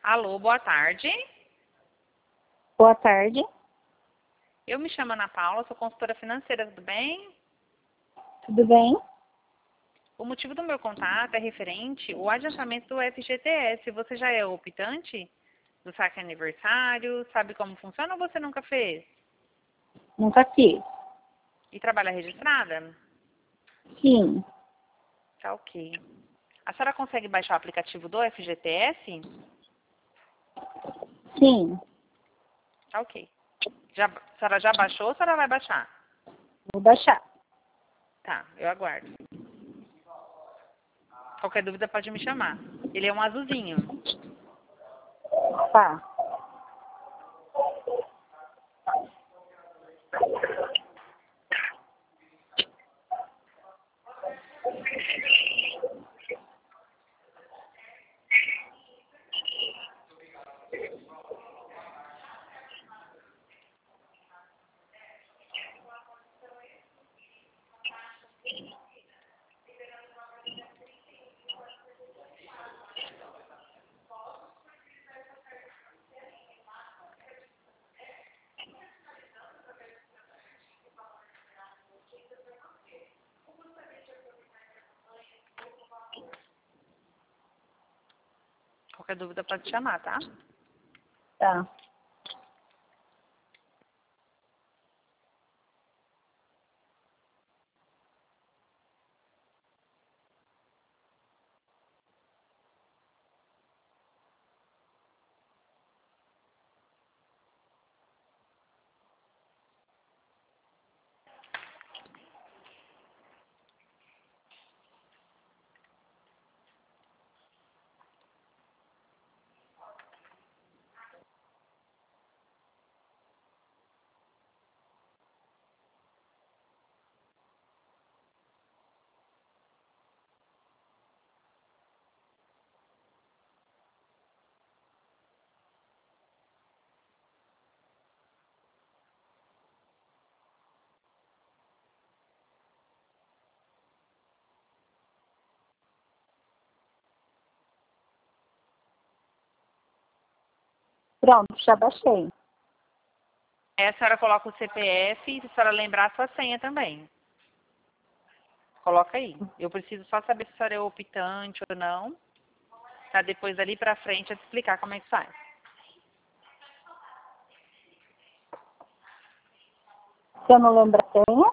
Alô, boa tarde. Boa tarde. Eu me chamo Ana Paula, sou consultora financeira, tudo bem? Tudo bem? O motivo do meu contato é referente ao adiantamento do FGTS. Você já é optante do saque aniversário? Sabe como funciona ou você nunca fez? Nunca fiz. E trabalha registrada? Sim. Tá ok. A senhora consegue baixar o aplicativo do FGTS? Sim. Tá ok. A senhora já baixou ou a senhora vai baixar? Vou baixar. Tá, eu aguardo. Qualquer dúvida pode me chamar. Ele é um azulzinho. Tá. Qualquer dúvida pode chamar, tá? Tá. Pronto, já baixei. Aí a senhora coloca o CPF e se a senhora lembrar a sua senha também. Coloca aí. Eu preciso só saber se a senhora é optante ou não. Tá? Depois dali pra frente eu te explicar como é que faz. Se eu não lembrar a senha,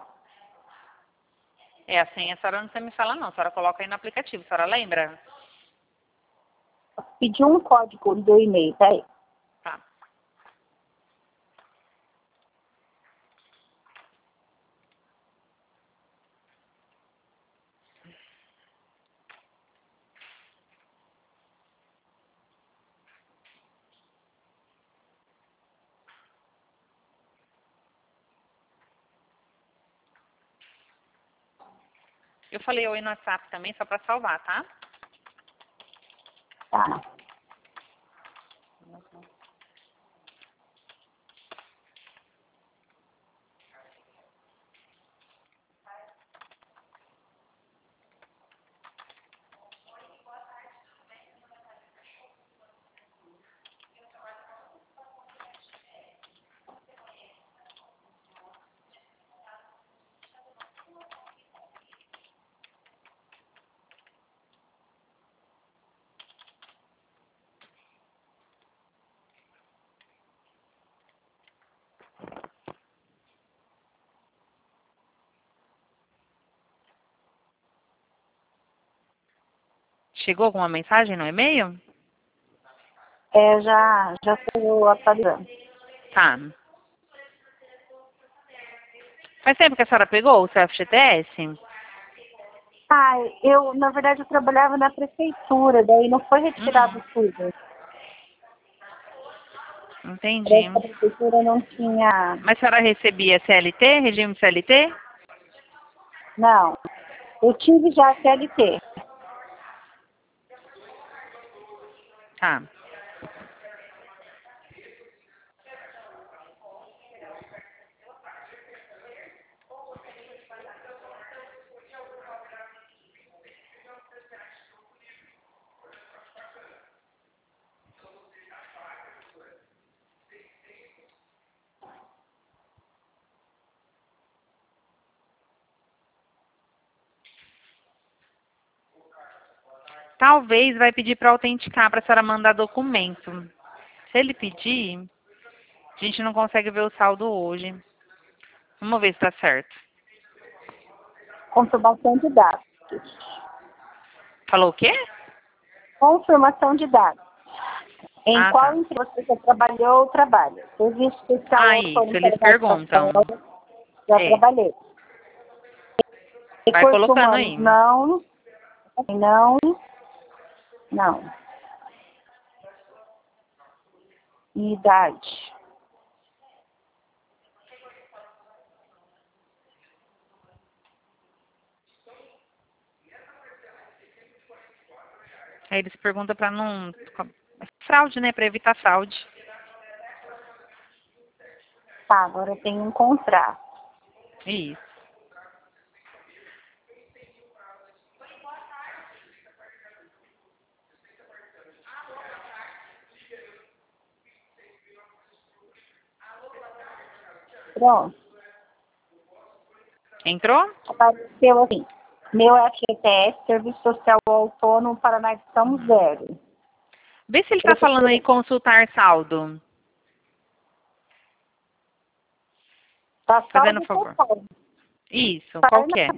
É, a senha a senhora não precisa me falar não. A senhora coloca aí no aplicativo. A senhora lembra? pedi um código do e-mail, tá aí. Tá. Eu falei oi no WhatsApp também, só pra salvar, tá? Tá. Chegou alguma mensagem no e-mail? Já estou atualizando. Tá. Faz tempo que a senhora pegou o seu FGTS? Ah, na verdade, eu trabalhava na prefeitura, daí não foi retirado tudo. Entendi. Parece que a prefeitura não tinha. Mas a senhora recebia CLT, regime CLT? Não. Eu tive já a CLT. Tá. talvez vai pedir para autenticar, para a senhora mandar documento. Se ele pedir, a gente não consegue ver o saldo hoje. Vamos ver se tá certo. Confirmação de dados. Falou o quê? Confirmação de dados. Em qual Tá. empresa você trabalhou ou trabalha? Serviço especial ou Isso, eles perguntam. já É, trabalhei. vai Recursos colocando humanos, aí. não. Não. Não. Idade. Aí eles perguntam para não... Fraude, né? Para evitar fraude. Tá, agora eu tenho um contrato. Isso. Pronto. Entrou? Apareceu assim. Meu FGTS, Serviço Social Autônomo, Paraná, estamos 0. Vê se ele tá falando aí consultar saldo. Tá Fazendo salvo, favor. tá salvo. Isso, Tá, qual que é?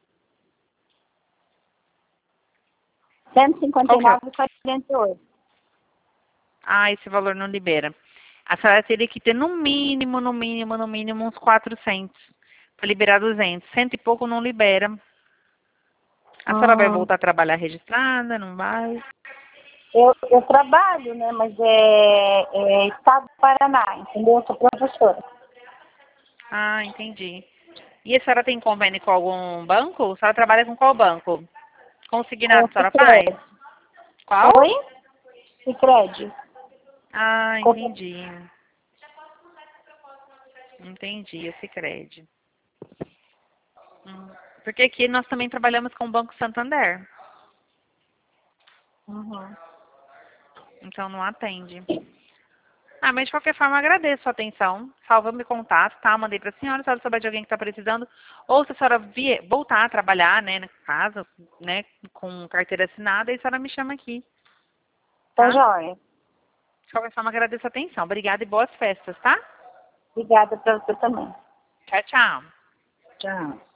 159,48. Ah, esse valor não libera. A senhora teria que ter no mínimo uns 400 para liberar 200. Cento e pouco não libera. A senhora vai voltar a trabalhar registrada, não vai? Eu trabalho, né? Mas é Estado do Paraná, entendeu? Eu sou professora. Ah, entendi. E a senhora tem convênio com algum banco? A senhora trabalha com qual banco? Consignado a senhora faz? Sicredi. Qual? Oi? Sicredi. Ah, entendi. Entendi, esse crédito. Porque aqui nós também trabalhamos com o Banco Santander. Uhum. Então não atende. Ah, mas de qualquer forma agradeço a atenção. Salva meu contato, tá? Mandei pra senhora, se ela souber de alguém que está precisando. Ou se a senhora voltar a trabalhar, né, na casa, né, com carteira assinada, aí a senhora me chama aqui. Tá Tá? joia. De qualquer forma agradeço a atenção. Obrigada e boas festas, tá? Obrigada pra você também. Tchau, tchau. Tchau.